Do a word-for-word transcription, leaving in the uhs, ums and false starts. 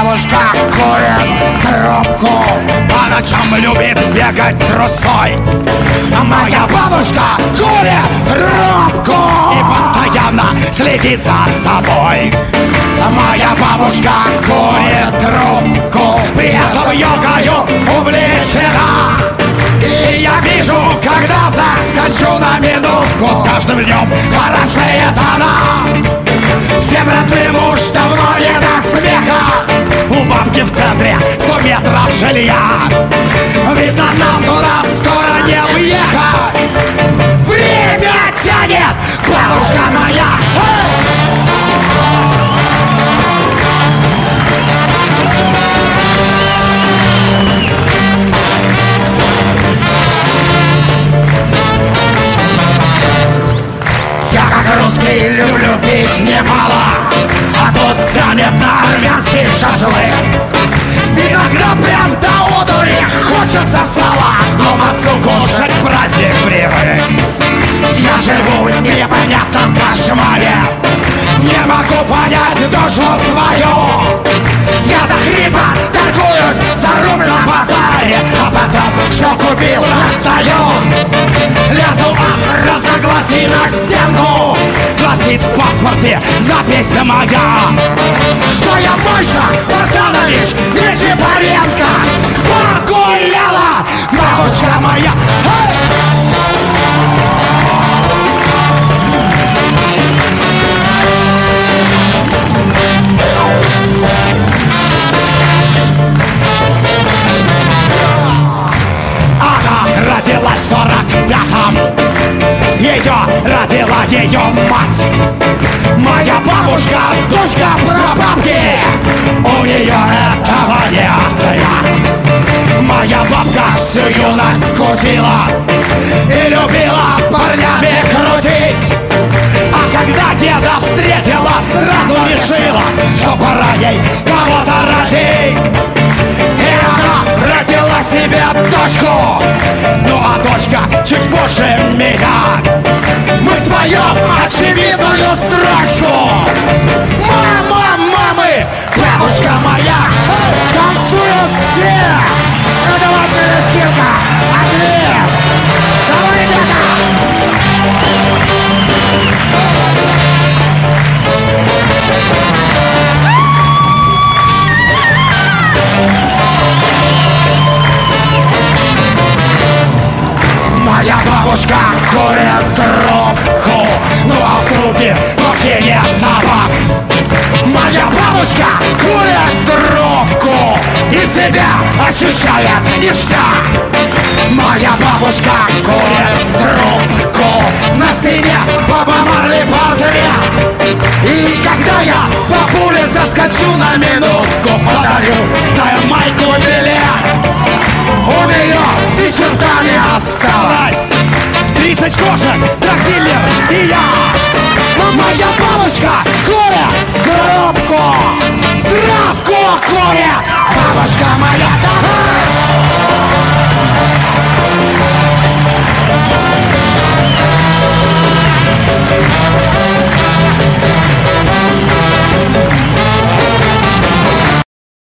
бабушка курит трубку, по ночам любит бегать трусой. Моя бабушка курит трубку и постоянно следит за собой. Моя бабушка курит трубку, при этом йогою увлечена. И я вижу, когда заскочу на минутку, с каждым днем хорошеет она. Всем родным уж давно не до смеха. У бабки в центре сто метров жилья. Видно, нам туда скоро не уехать. Время тянет, бабушка моя. Я как русский люблю пить немало, а тут тянет на армянский шашлык. Иногда прям до одури хочется сала, но мацу кушать праздник привык. Я живу в непонятном кошмаре, не могу понять душу свою. Я до хрипа торгуюсь за рубль на базаре, а потом, что купил, достаю. Лезу от разногласий на стену, гласит в паспорте запись моя, что я больше Бартанович Нечипаренко. Погуляла бабушка моя. Она родилась в сорок пятом, ее родила ее мать. Моя бабушка, дочка прабабки, у нее этого не отнять. Моя бабка всю юность кутила и любила парнями крутить. А когда деда встретила, сразу решила, что пора ей кого-то родить. И она родила себе дочку, ну а дочка чуть позже меня. Мы споем очевидную строчку: мама, мамы, бабушка моя. Танцуем все. Это вот скидка. Ответ. Давай, ребята. Моя бабушка курит трубку, ну а в трубе вообще нет табак. Моя бабушка курит трубку и себя ощущает ништяк. Моя бабушка курит трубку, на стене Боба Марли портрет. И когда я бабуле заскочу на минутку, подарю на майку билет. У нее ни черта не осталось. Тридцать кошек, драгдиллер и я. Моя бабушка курит трубку, травку курит. Бабушка моя.